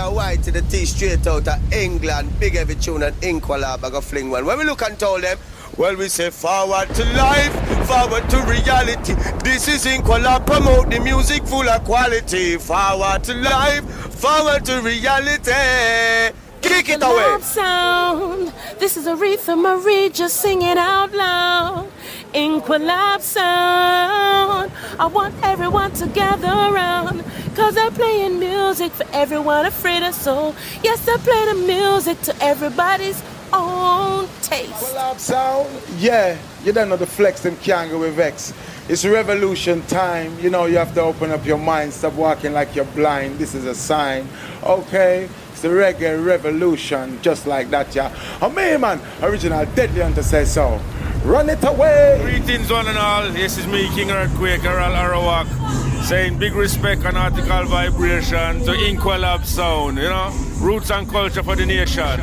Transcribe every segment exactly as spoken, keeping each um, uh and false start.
Walter White to the T straight out of England. Big heavy tune and Inqualab, I go fling one. When we look and told them, well, we say forward to life, forward to reality. This is Inqualab, promote the music full of quality. Forward to life, forward to reality. Kick it away. Sound. This is Aretha Marie, just sing it out loud. Inqualab sound. I want everyone to gather around, cause they're playing music for everyone afraid of soul. Yes, they play the music to everybody's own taste. Inqualab sound. Yeah, you don't know the flex them can't go with Vex. It's revolution time. You know, you have to open up your mind. Stop walking like you're blind. This is a sign. Okay? It's the reggae revolution. Just like that, yeah. Oh, me, man. Original Deadly Hunter says so. Run it away. Greetings, one and all. This is me, King Earthquake, Earl Arawak, saying big respect and article vibration to Inqualab sound. You know, roots and culture for the nation.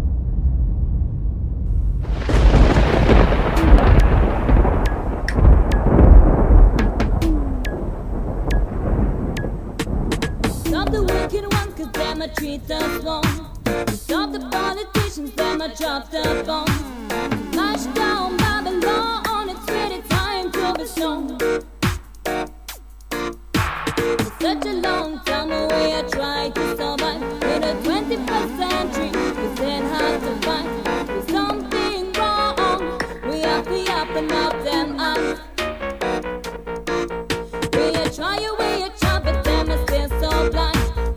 Treat us wrong. Stop the politicians, them a drop the bomb. Mash down Babylon, it's really time to be strong. For such a long time away, I tried to survive. In the twenty-first century, we still have to fight. With something wrong, we have to open up them eyes. We are trying, we are trying, but them are still so blind.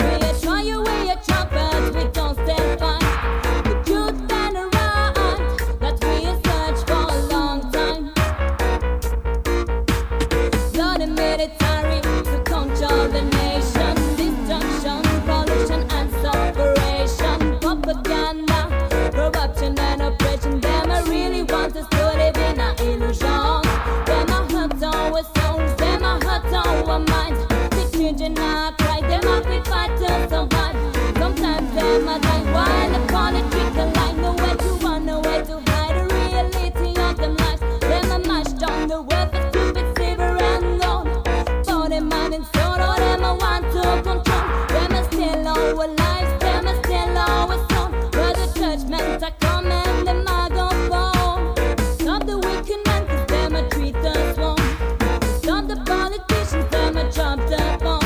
Not right, them have to fight to survive. Sometimes them a die while the politics align. Nowhere to run, nowhere to hide the reality of them lives. Them a mash down the world for stupid silver and gold. Body, mind and soul, all them a want to control. Them a still our lives, them a still our soul. Where the judgment a come and them a go fall. Stop the wicked man, cause them a treat us wrong. Stop the politicians, them a drop the bomb.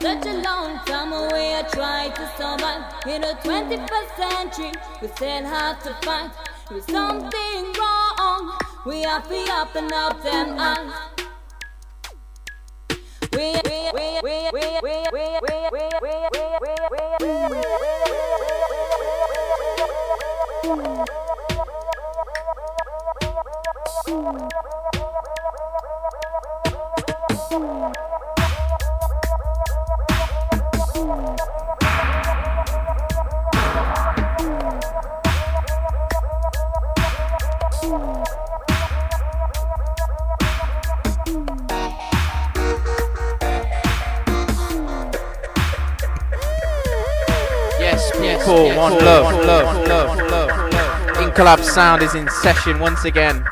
Such a long time away, I tried to survive. In the twenty-first century, we still have to fight. With something wrong, we have to up and up them eyes. We, we, we, we, we, we, we, we, we, we, we, Cool, one love, one love, one love, one love. Incolab Sound is in session once again.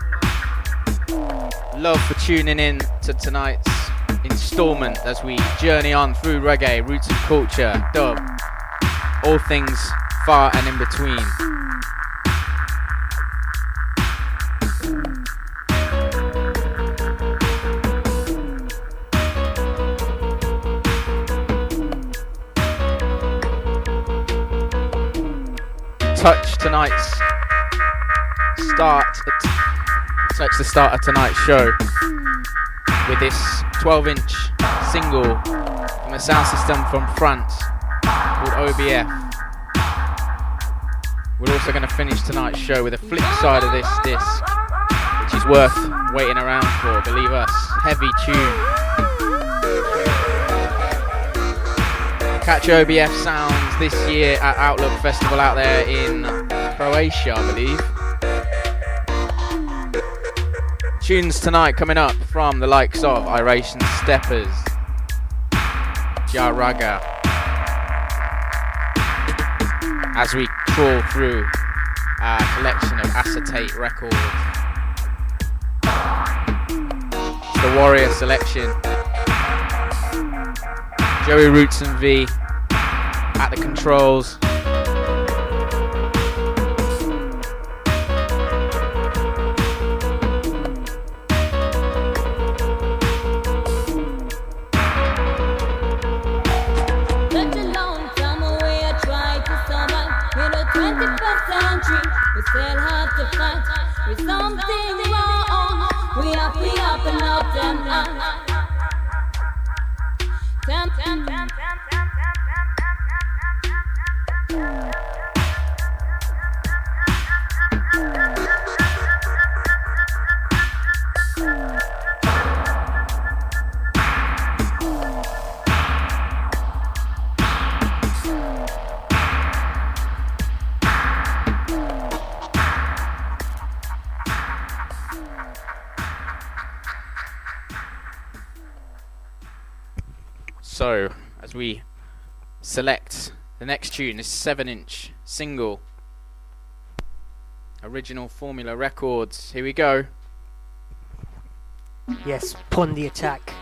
Love for tuning in to tonight's installment as we journey on through reggae, roots and culture, dub, all things far and in between. Touch tonight's start, touch the start of tonight's show with this twelve inch single from a sound system from France called O B F. We're also going to finish tonight's show with a flip side of this disc, which is worth waiting around for, believe us. Heavy tune. Catch O B F Sounds this year at Outlook Festival out there in Croatia, I believe. Tunes tonight coming up from the likes of Iration Steppers, Jaraga, as we trawl through our collection of acetate records. It's the Warrior selection. Joey Roots and V at the controls. Such a long time away, I tried to survive. In the twenty-first century, we still have to fight. With something wrong, we have to up and up them eyes. Temp, temp, temp, temp, temp, So, as we select the next tune, this seven inch single, Original Formula Records. Here we go. Yes, Pon the Attack.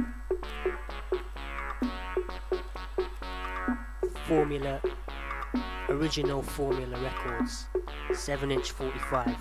Formula, Original Formula Records, seven inch forty-five.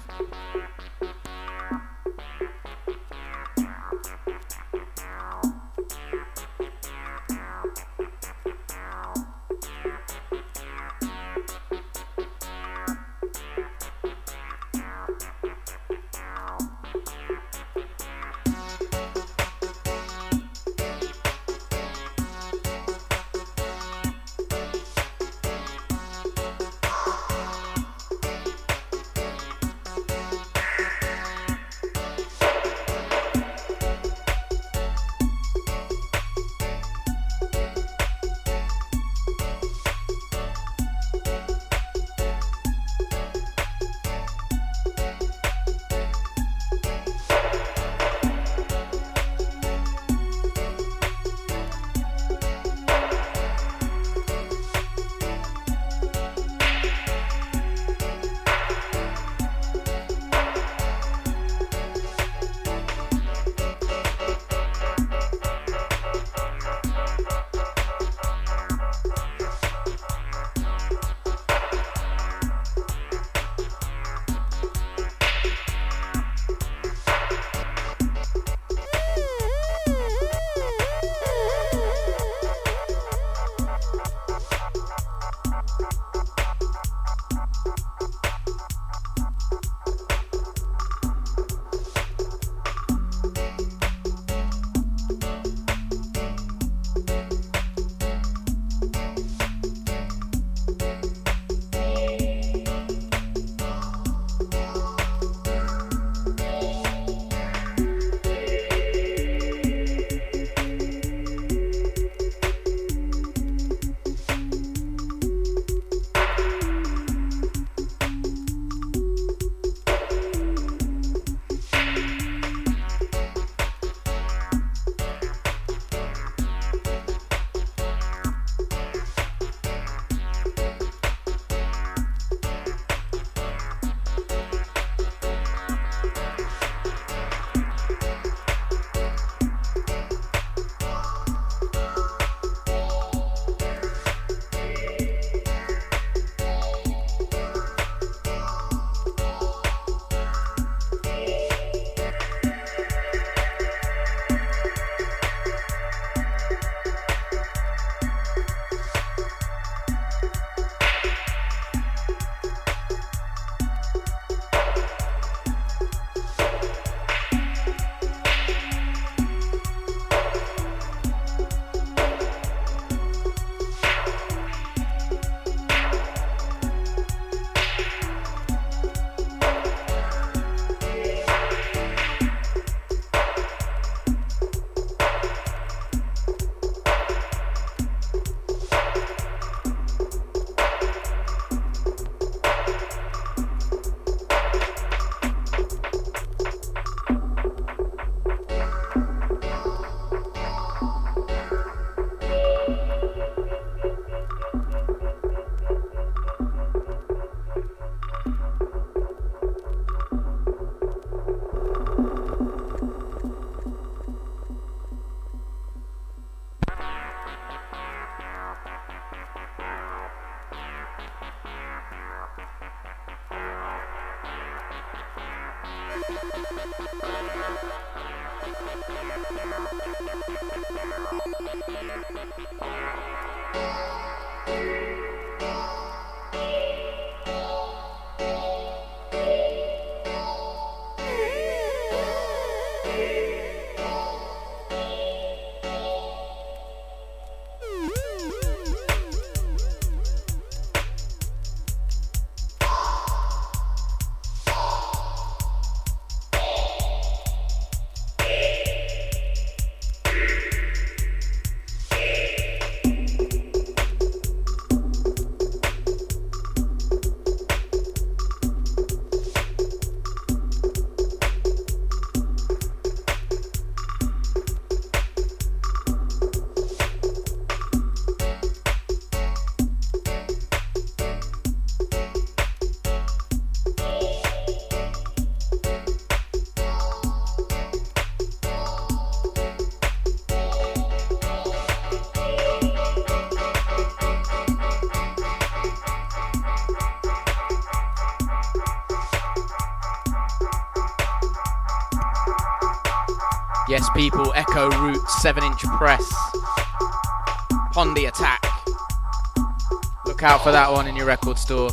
Yes, people, Echo Roots, seven inch press. Pon the Attack. Look out for that one in your record store.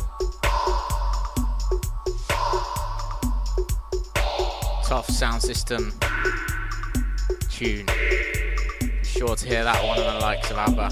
Tough sound system tune. Be sure to hear that one on the likes of ABBA.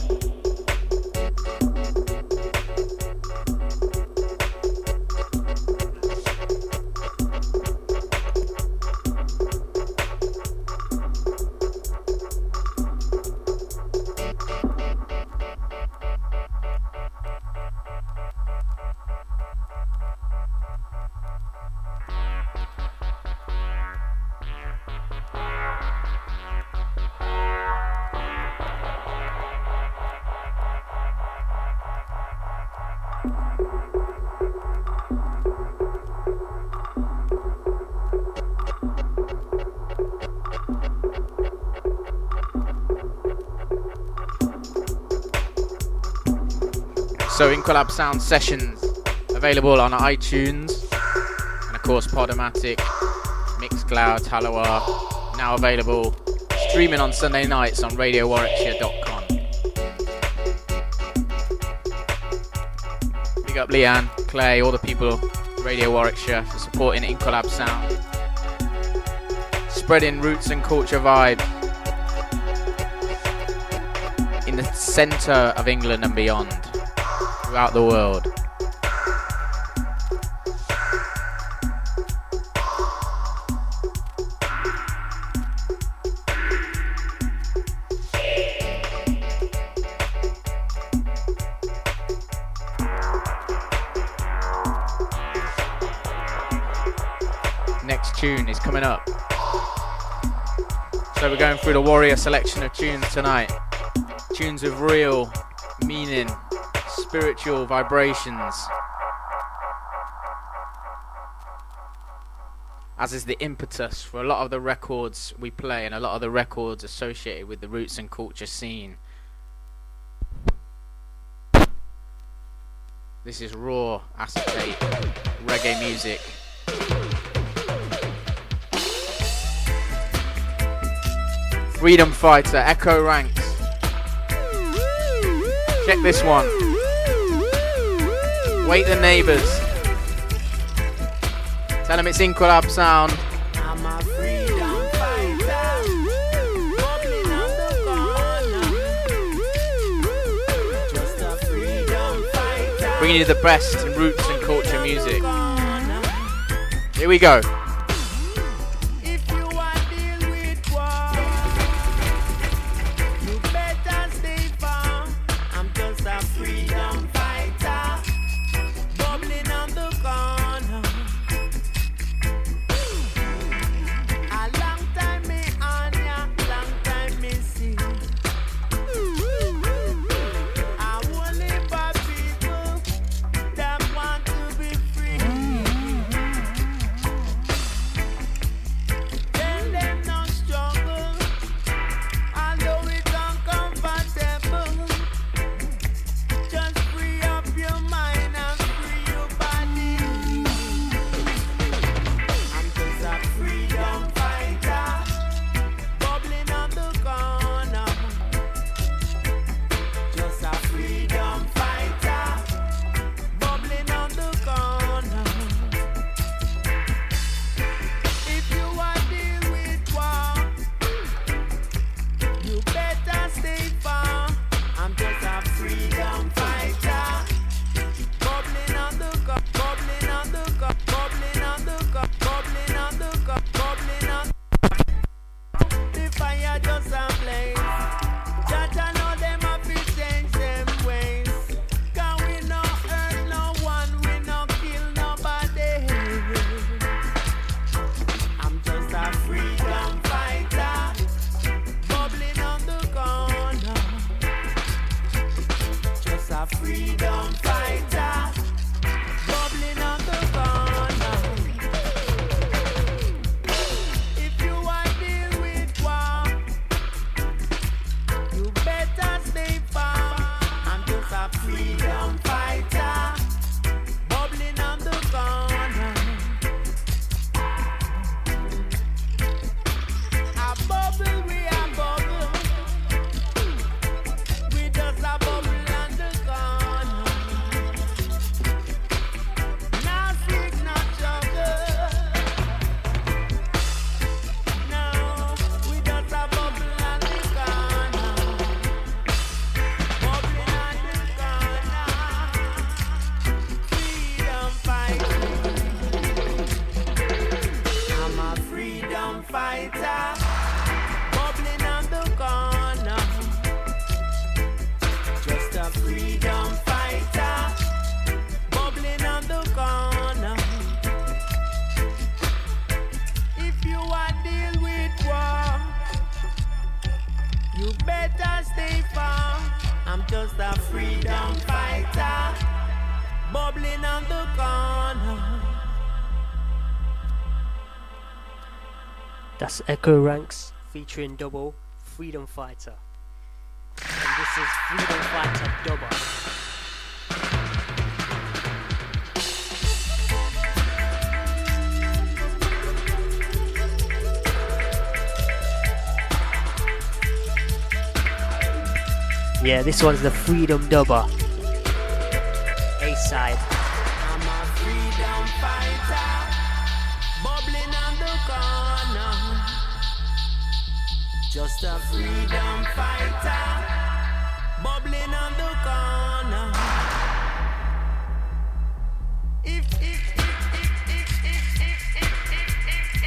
So Inqualab Sound Sessions available on iTunes and of course Podomatic, Mixcloud, Haloa, now available streaming on Sunday nights on radio warwickshire dot com. Big up Leanne, Clay, all the people Radio Warwickshire for supporting Inqualab Sound, spreading roots and culture vibe in the centre of England and beyond, throughout the world. Next tune is coming up. So we're going through the Warrior selection of tunes tonight. Tunes with real meaning, spiritual vibrations, as is the impetus for a lot of the records we play and a lot of the records associated with the roots and culture scene. This is raw acetate reggae music. Freedom Fighter, Echo Ranks. Check this one. Wake the neighbours. Tell them it's Inqualab Sound. I'm a freedom fighter, bubbling on the corner. Just a freedom fighter. Bringing you the best in roots and culture music. Here we go. I'm just a freedom fighter, bubbling on the corner. That's Echo Ranks featuring Double, Freedom Fighter. And this is Freedom Fighter Double. Yeah, this one's the Freedom Dubber. A-side. I'm a freedom fighter, bubbling on the corner. Just a freedom fighter, bubbling on the corner. If, if, if, if, if, if, if, if,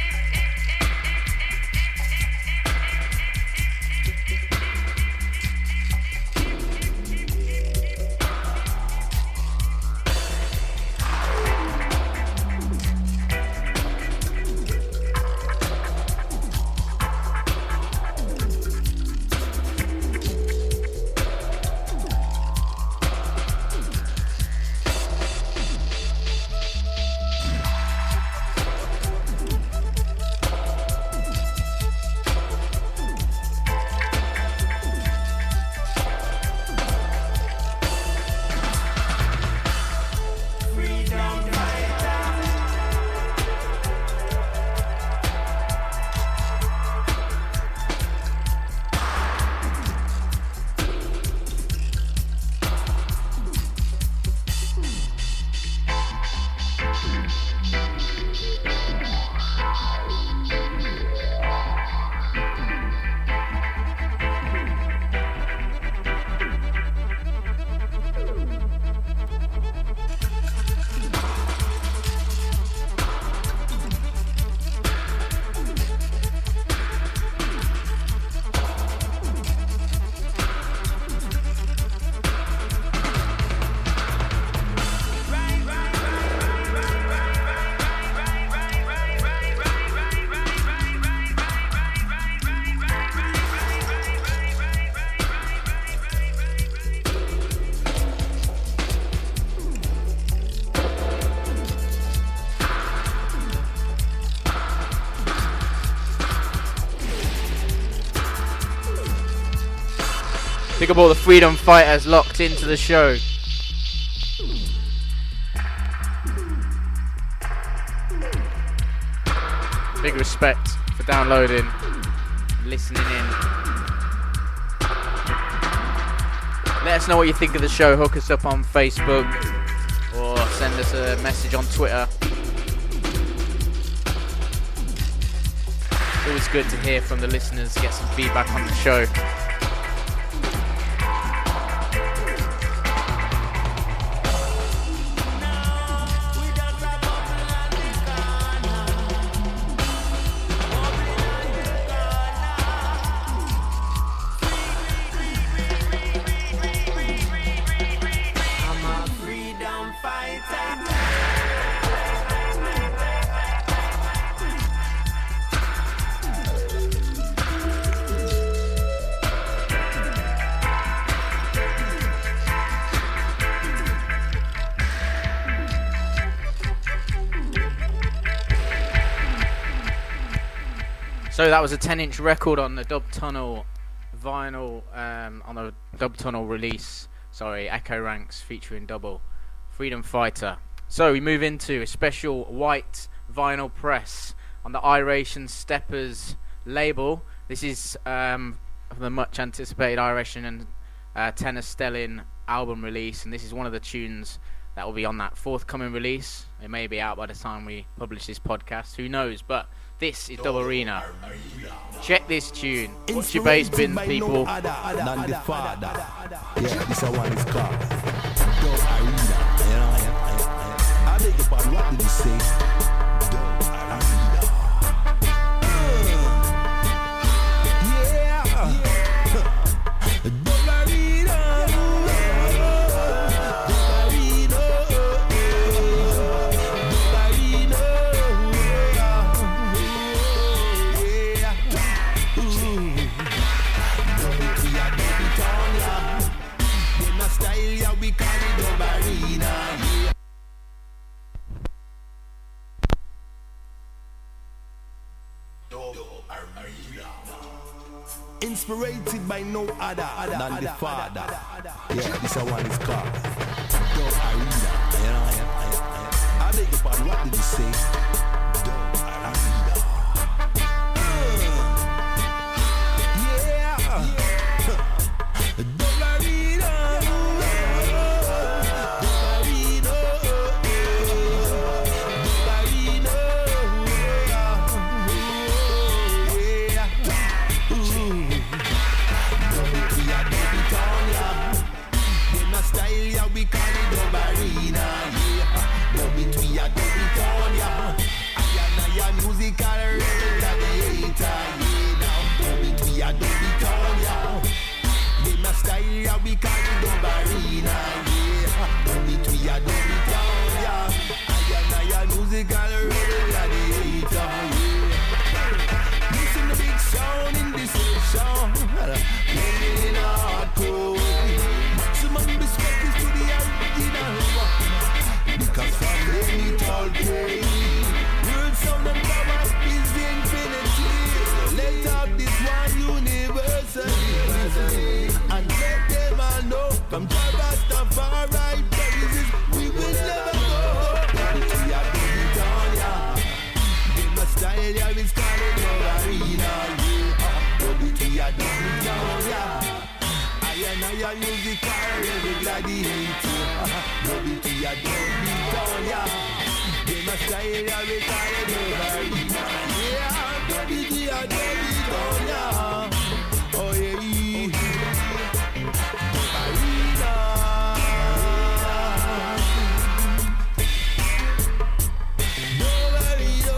Big up all the freedom fighters locked into the show. Big respect for downloading, listening in. Let us know what you think of the show. Hook us up on Facebook or send us a message on Twitter. It's always good to hear from the listeners, get some feedback on the show. So that was a ten inch record on the Dub Tunnel vinyl, um, on the Dub Tunnel release. Sorry, Echo Ranks featuring Double, Freedom Fighter. So we move into a special white vinyl press on the Iration Steppers label. This is um, the much anticipated Iration and uh, Tenor Stellin album release, and this is one of the tunes that will be on that forthcoming release. It may be out by the time we publish this podcast, who knows, but this is Dub Arena. Check this tune. What's your bass bin, people? Than the father. Yeah, this one is called Dub Arena. You know, I beg your pardon, what did you say? Dub Arena. Yeah. Dub Arena. Inspirated by no other than the Father. Yeah, this one is called Dub Arena. You know, I beg your pardon, what did you say? Dub Arena. Yeah, Dub Arena. We call it Dub Arena, yeah. Dub it, we a dub it on, yeah. I and I a musical gladiator, yeah. Now dub it, we a dub it on, yeah. Them a style, yeah. We call it Dub Arena, yeah. Dub it, we a dub it on, yeah. I and I a musical gladiator, yeah. Listen the big sound in this session, playing in a hardcore. Maximum respect is to the original one, because from any tall day, world sound and power is infinity. Let out this one universally, and let them all know from Rastafari praises we will never go. We are doing down, yeah. They must style, yeah, it's calling Dub Arena, yeah. We are doing down, yeah. And I am musical rebel gladiator. Dub it, we a dub it down, yeah. They must style, yeah, we call it Dub Arena. Yeah, dub it, we a dub it down, yeah. Oh yeah, Dub Arena. Dub Arena.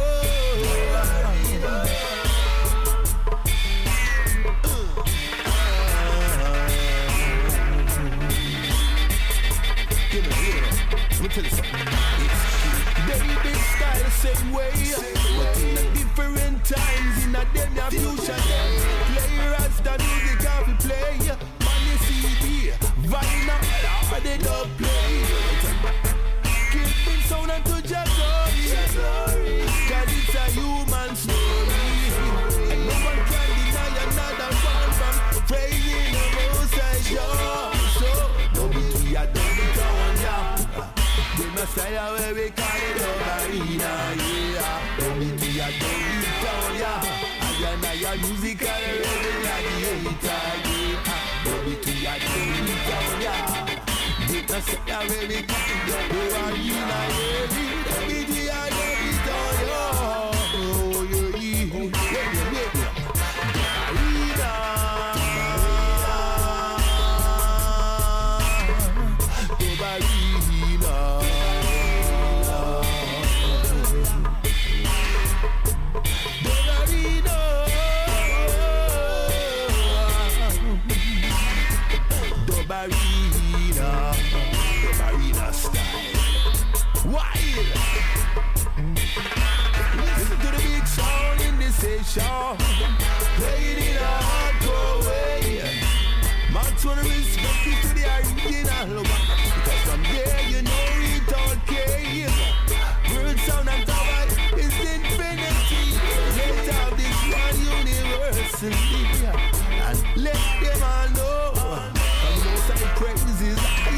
Let me tell you something. It's very big style, same way, but in a different times, in a them ya future. Play Rasta music, how we play. Money C D, vinyl, all they don't play. Keep it sound and to your glory, cause it's a human story, and no one can deny another one from praying the Most High Show. So, don't be too ya, don't be down, yeah. They must style where we call it Dub Arena, yeah. Don't be too ya, don't be down, yeah. I and I a musical rebel gladiator, yeah. Don't be too ya, don't be down, yeah. They must style where we call it Dub Arena, yeah. Don't be too ya, don't be down, yeah. Oh, yeah, yeah. Wait, wait, wait. Dub Arena. Dub Arena, Dub Arena style. Wild. Listen to the big sound in this session. Play it in a hardcore way. Max wanna respect it to the original one, because from there you know it okay. World sound and power is infinity. Let out this one universally, and let them all know. Praises,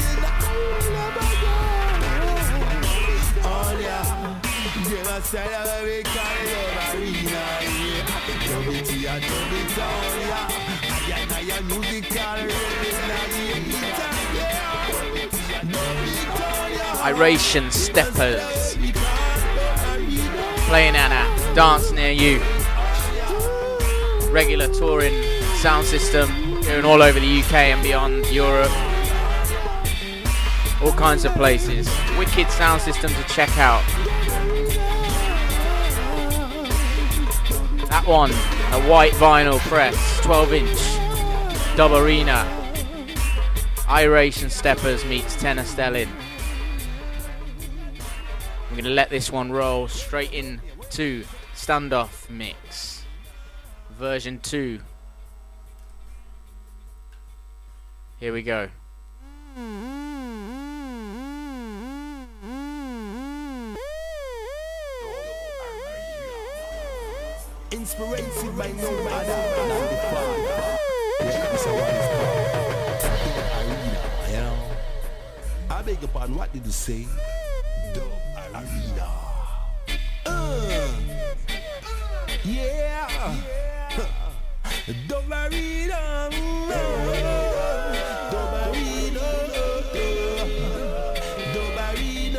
oh yeah, give us a where we call it Dub Arena, yeah. Dub it, yeah, dub it down, yeah. I and I a musical rebel gladiator, yeah. Iration Steppers playing at a dance near you. Regular touring sound system, going all over the U K and beyond, Europe, all kinds of places. Wicked sound system to check out. That one, a white vinyl press, twelve inch, Dub Arena. Iration Steppers meets Tenor Stelling. I'm going to let this one roll straight in to Standoff Mix, version two. Here we go. Inspiration by no other than the Father. beg upon, what did you say? Dub Arena. Uh, yeah. Dub Arena. Dub Arena. Dub Arena.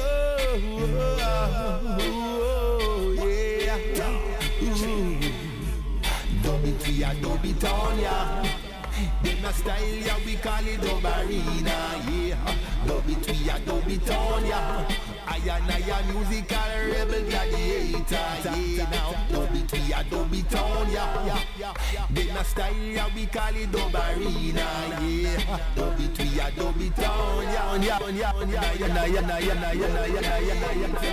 Yeah. Dub it via Dub it on ya. Then a style, yeah, we call it Dub Arena, yeah. Dub it, we a dub it on, yeah. I and I a musical rebel gladiator, yeah. Now, dub it, we a dub it on, yeah. Then a style, yeah, we call it Dub Arena, yeah. Dub it, we a dub it on, yeah. On, yeah, on, yeah, on, yeah, yeah, yeah, yeah, yeah, yeah, yeah, yeah, yeah,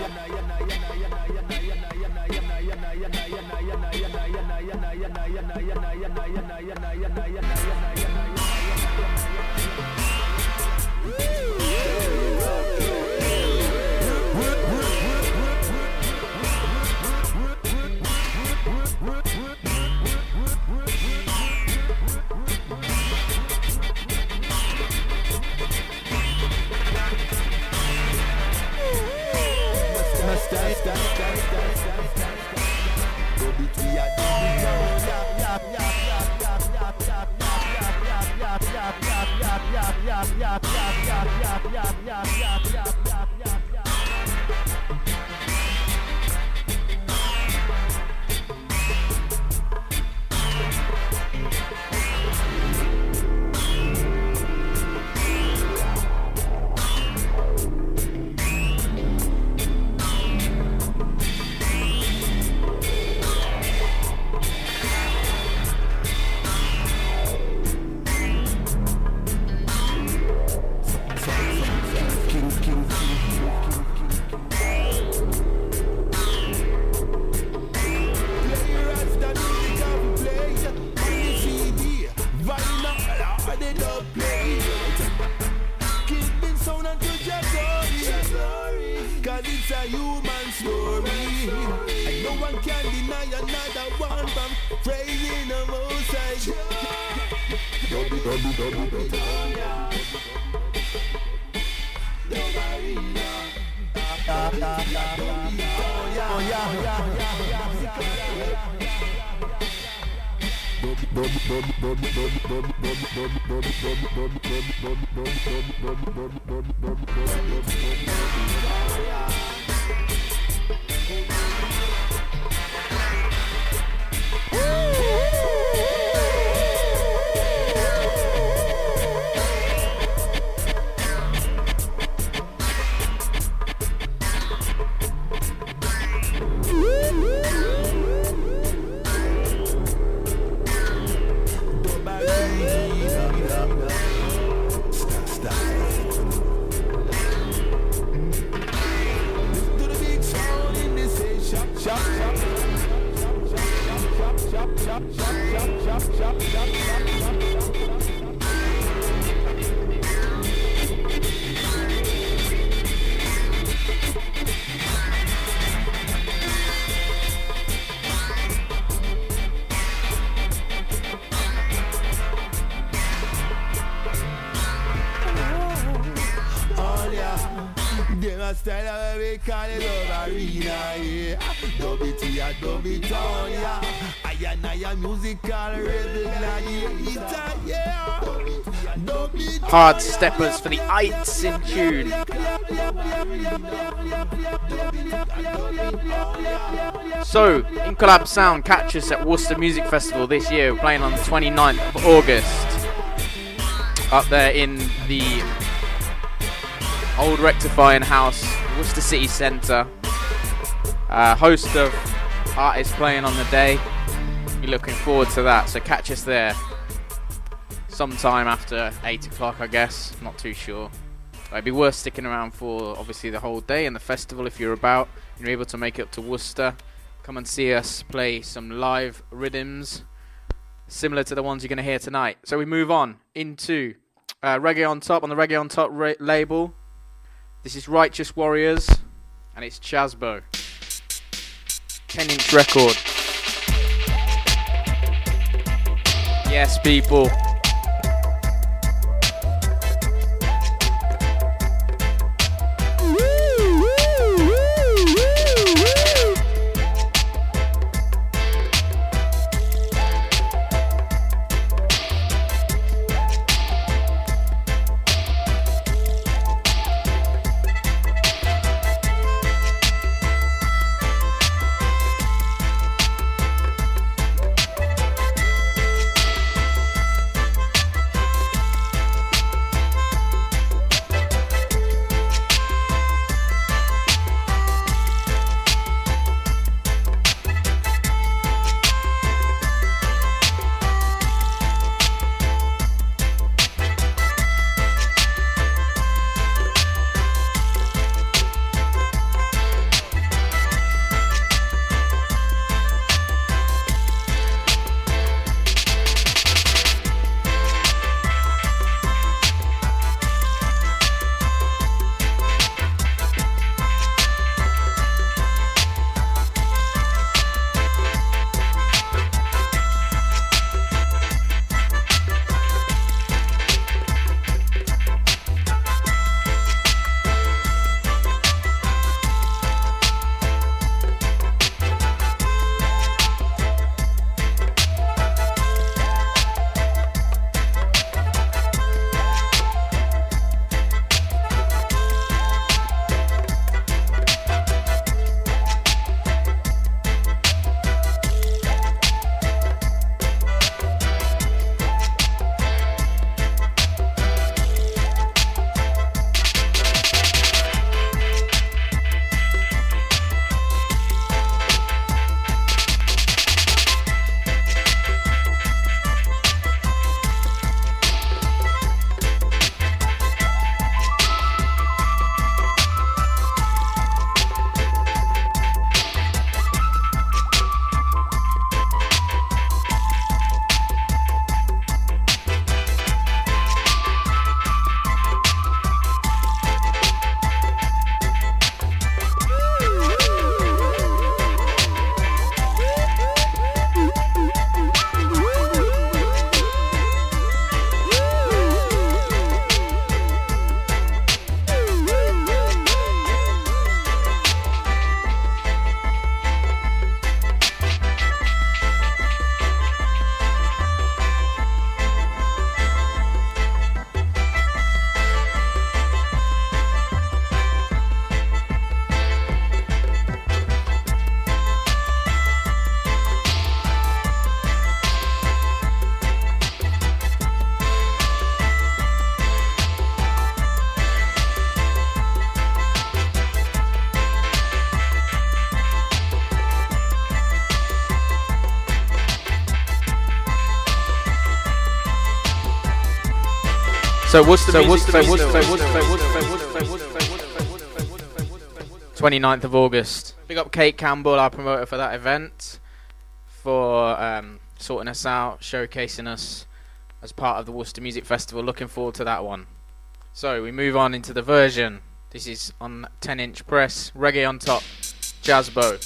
style we call it Dub Arena, yeah. Dub it here, dub it on, yeah. I and I a musical rebel gladiator, yeah. Dub it. Hard steppers for the Ites in tune. So, Incolab Sound, catch us at Worcester Music Festival this year. We're playing on the twenty-ninth of August. Up there in the Old Rectifying House, Worcester City Centre. A host of artists playing on the day. You're looking forward to that, so catch us there sometime after eight o'clock, I guess. Not too sure. But it'd be worth sticking around for obviously the whole day and the festival if you're about. You're able to make it up to Worcester. Come and see us play some live rhythms similar to the ones you're going to hear tonight. So we move on into uh, Reggae on Top on the Reggae on Top ra- label. This is Righteous Warriors, and it's Chasbo. ten inch record. Yes, people. So what's the so what's the so what's the so what's the so what's the twenty-ninth of August. Big up Kate Campbell, our promoter for that event, for um, sorting us out, showcasing us as part of the Worcester Music Festival. Looking forward to that one. So we move on into the version. This is on ten inch press, reggae on top, Jazzbo.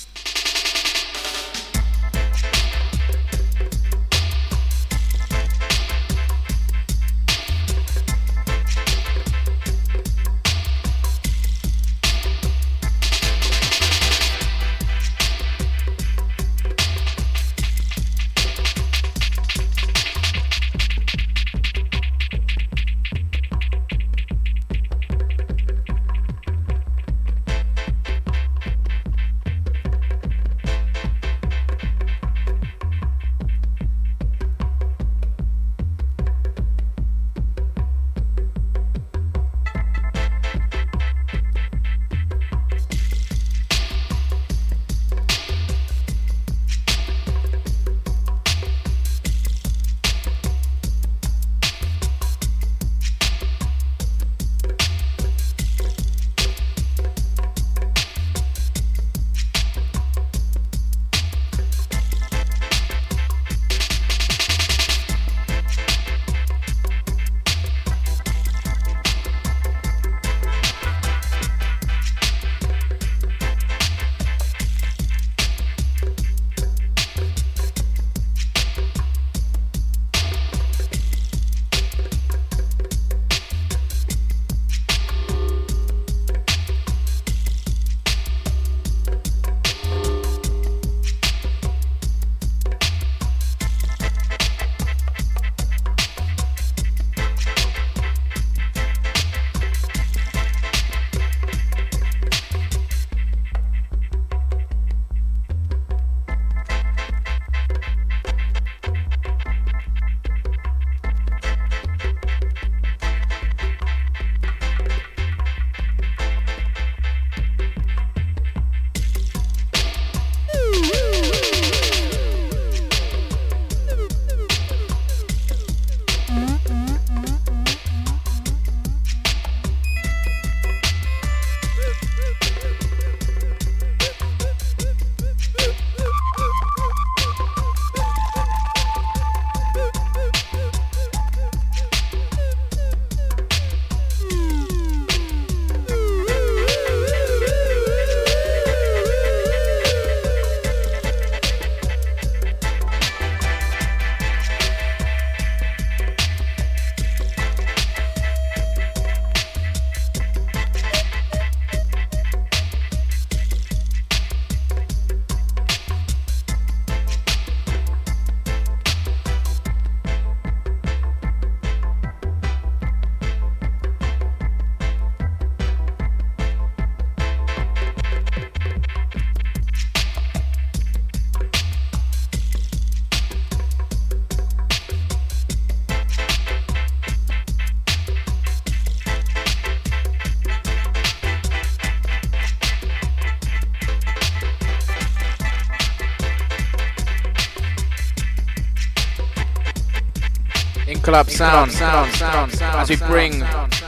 Club sound, sound, sound, sound, as we bring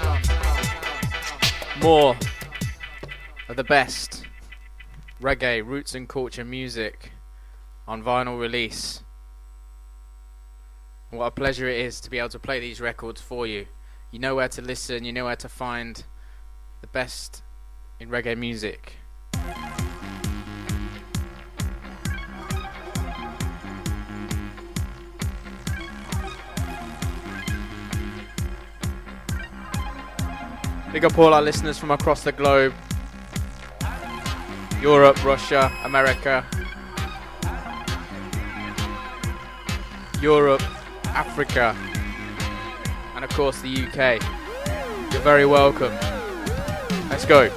more of the best reggae, roots and culture music on vinyl release. What a pleasure it is to be able to play these records for you. You know where to listen, you know where to find the best in reggae music. Big up all our listeners from across the globe. Europe, Russia, America. Europe, Africa. And of course the U K. You're very welcome. Let's go.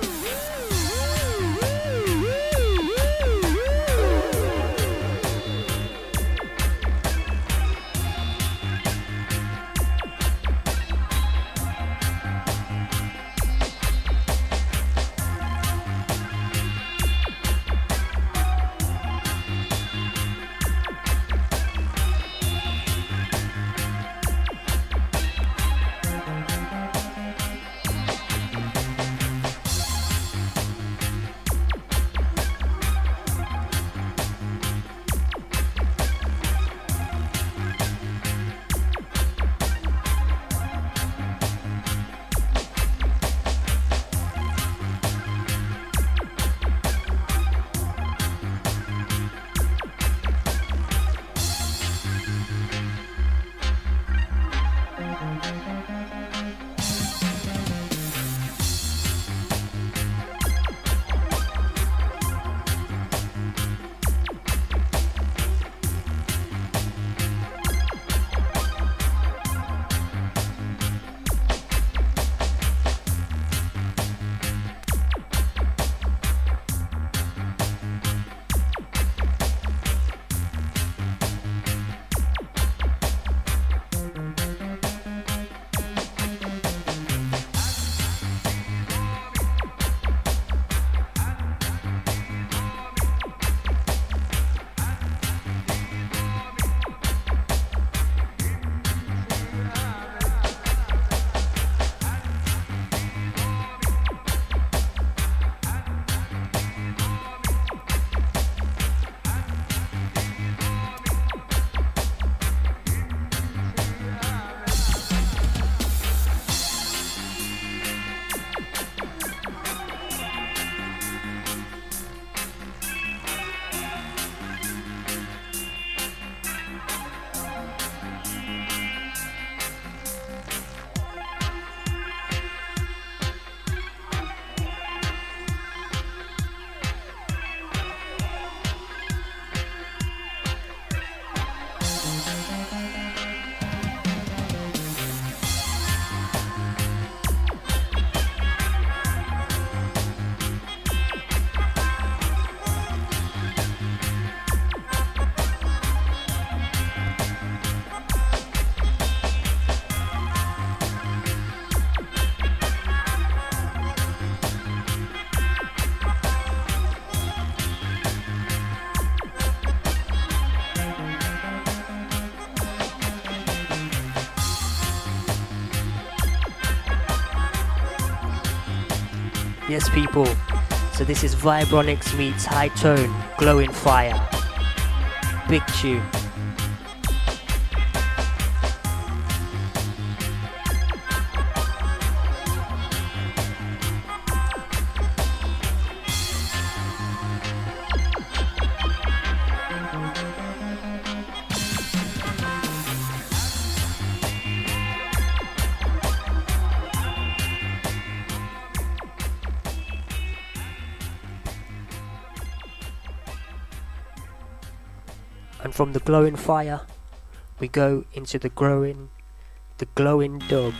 Yes, people. So this is Vibronics meets High Tone, Glowing Fire. Big tune. And from the glowing fire, we go into the growing, the glowing dub.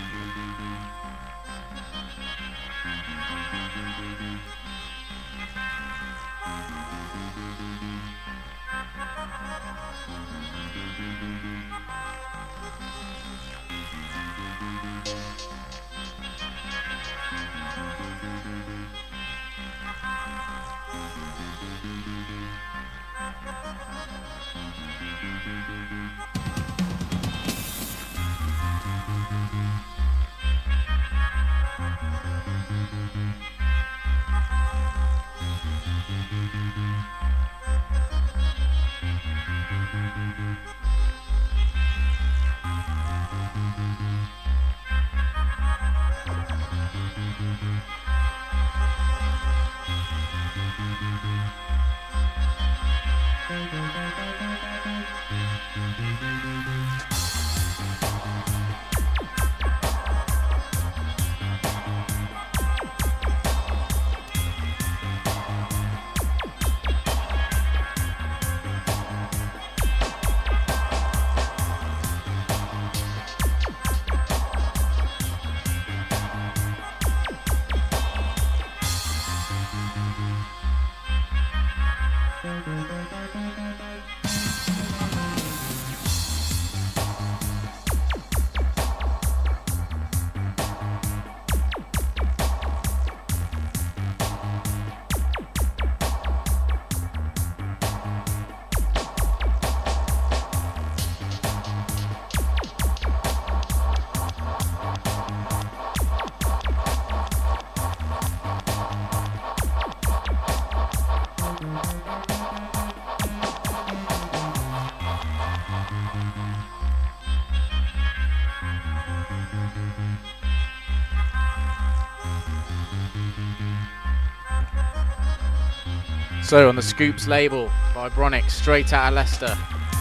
So on the Scoops label, Vibronics, straight out of Leicester,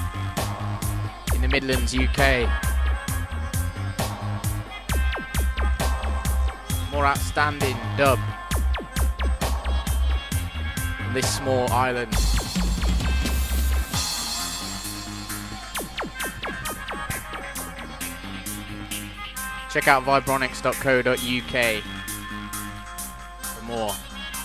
in the Midlands, U K. More outstanding dub on this small island. Check out vibronics dot co dot U K for more.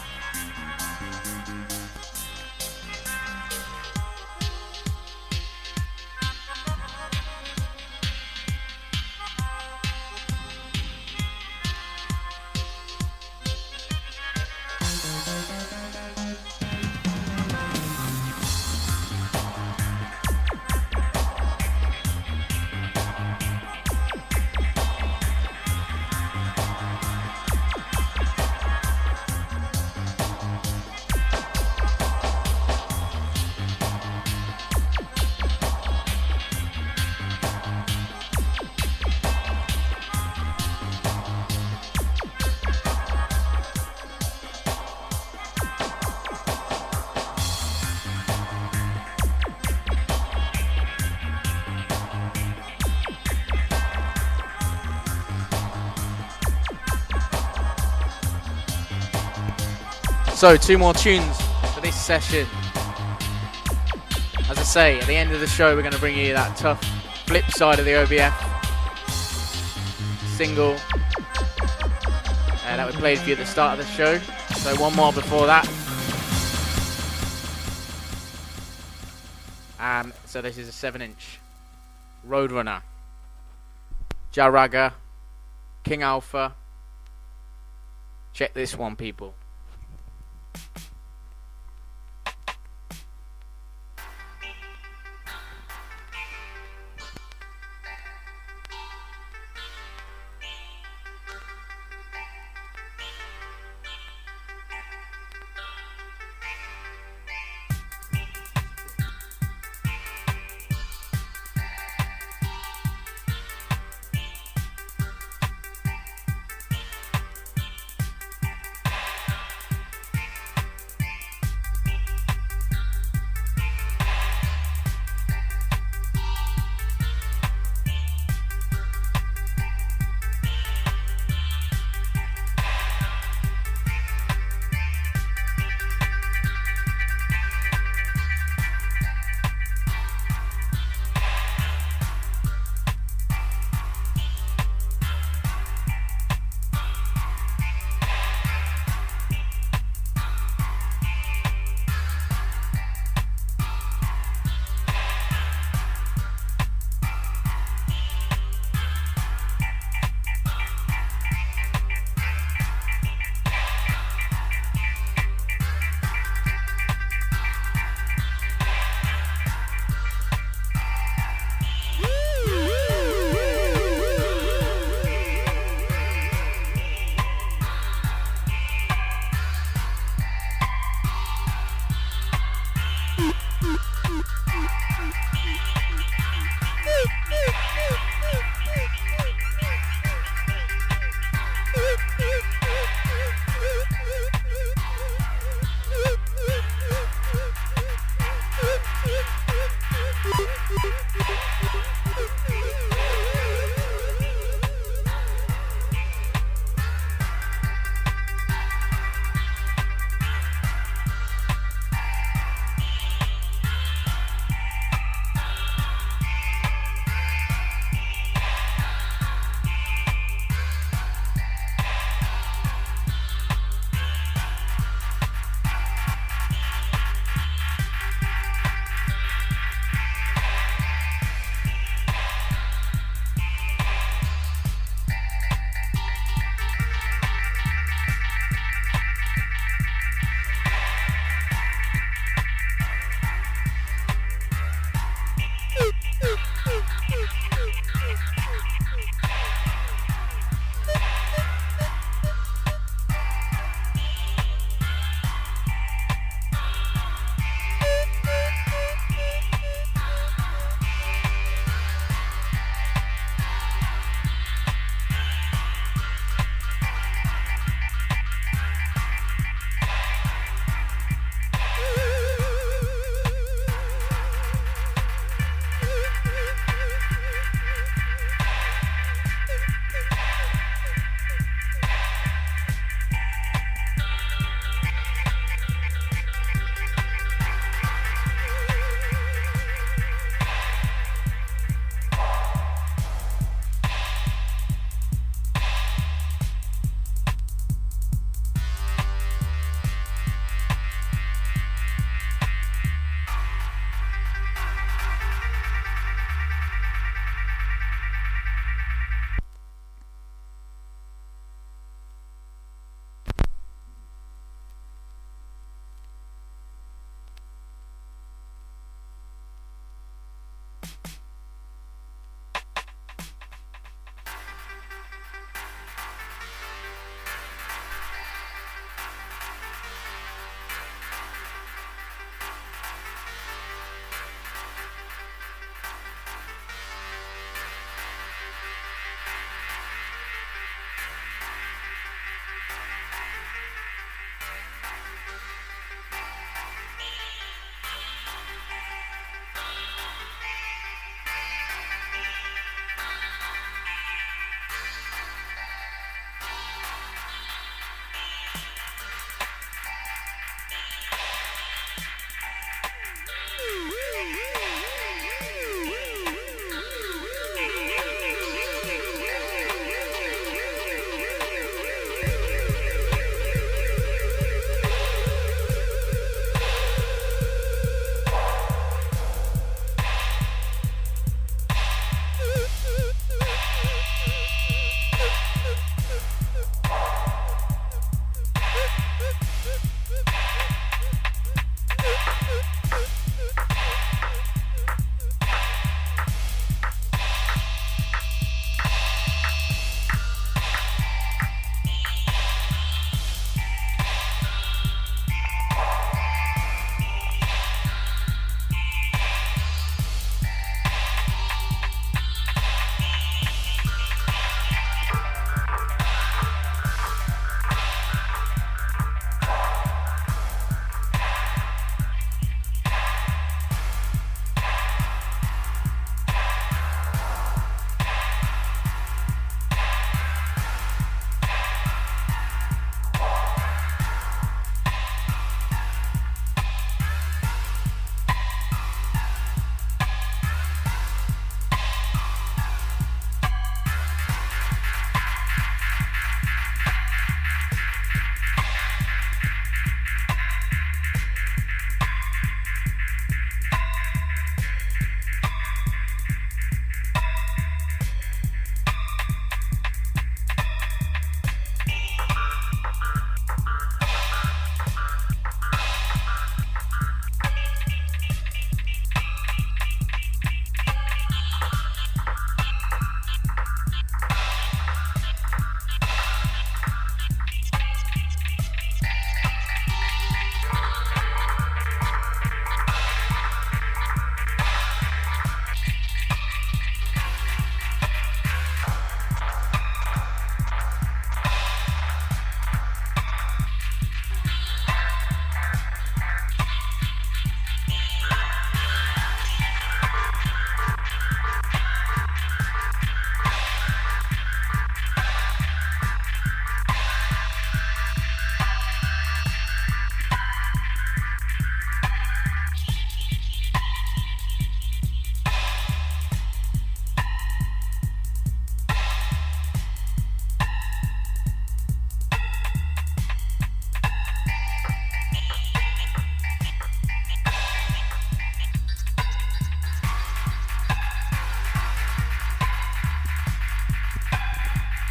So two more tunes for this session. As I say, at the end of the show we're going to bring you that tough flip side of the O B F single uh, that we played for you at the start of the show. So one more before that. And so this is a seven inch Roadrunner, Jaraga, King Alpha. Check this one, people.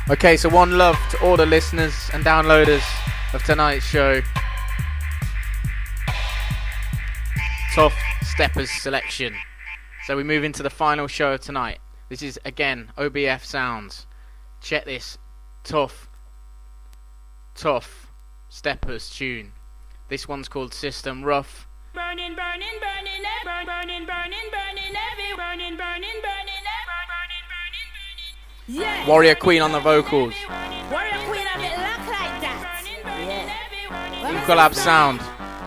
Okay, so one love to all the listeners and downloaders of tonight's show. Tough Steppers selection. So we move into the final show of tonight. This is again O B F Sounds. Check this tough, tough Steppers tune. This one's called System Rough. Burning, burning, burning, burning, burning, burning, burning, every burning, burning, burning, burning, burning, yeah. Warrior Queen on the vocals. Warrior Queen of it look like that. Yeah. Collab Sound.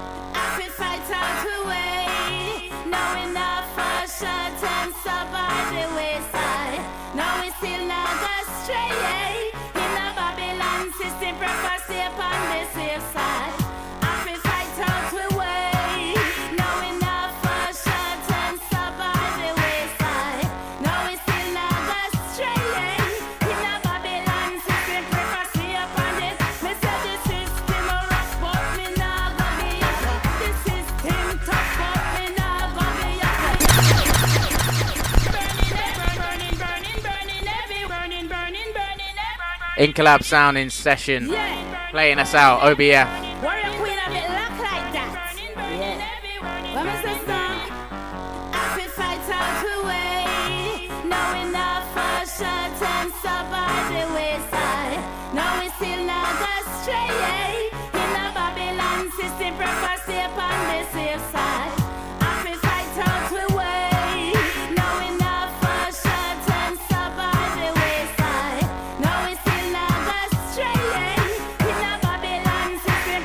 In Collab Sound in session, yeah. Playing us out, O B F. Warrior Queen of it look like that. Yeah. When I say song, I feel fight out the way. No enough for shut and stop by the wayside. No, we still not astray. In the Babylon system, prefer stay upon the safe side. I feel fight out the way. No enough for shut and stop by the wayside. No, we still not astray. In the Babylon system,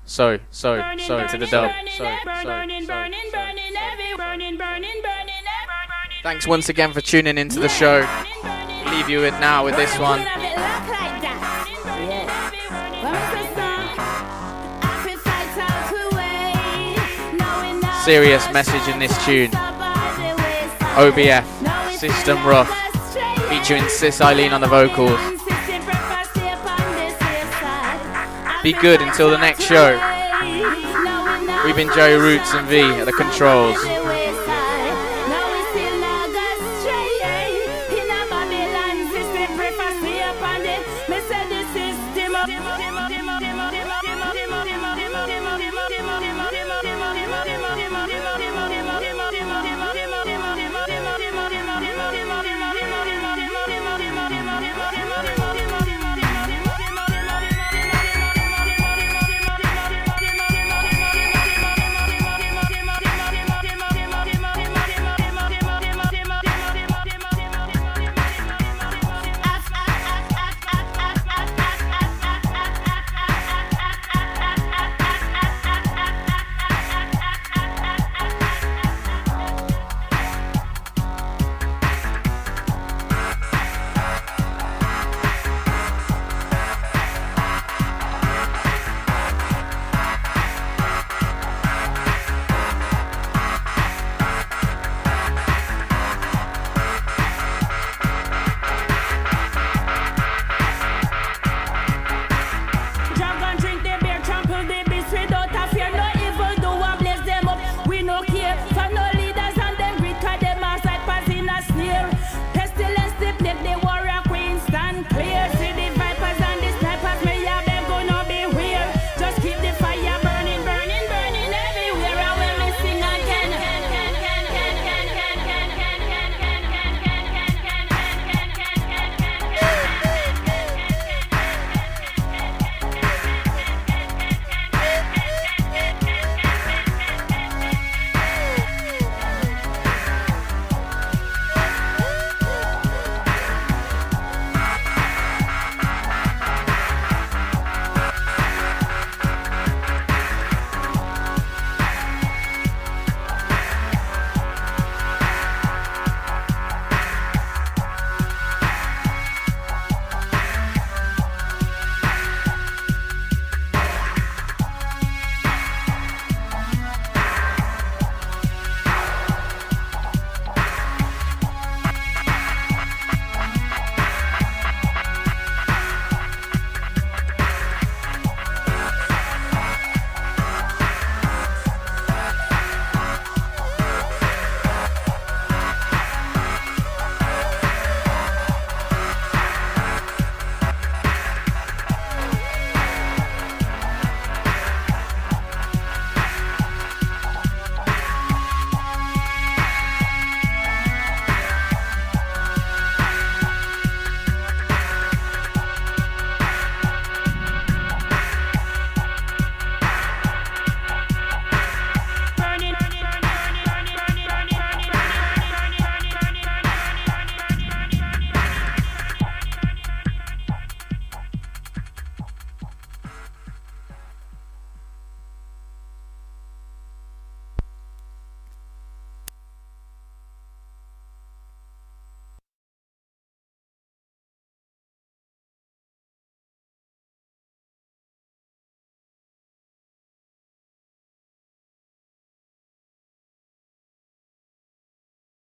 So, so, so to the dub. So, so, so, so. Thanks once again for tuning into the show. Leave you with now with this one. Serious message in this tune. O B F, System Rough, featuring Sis Eileen on the vocals. Be good until the next show. We've been Joe Roots and V at the controls.